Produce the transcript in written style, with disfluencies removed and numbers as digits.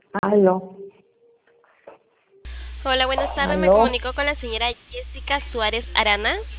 Aló, Hola, buenas tardes. Me aló. comunico con la señora Jessica Suárez Arana.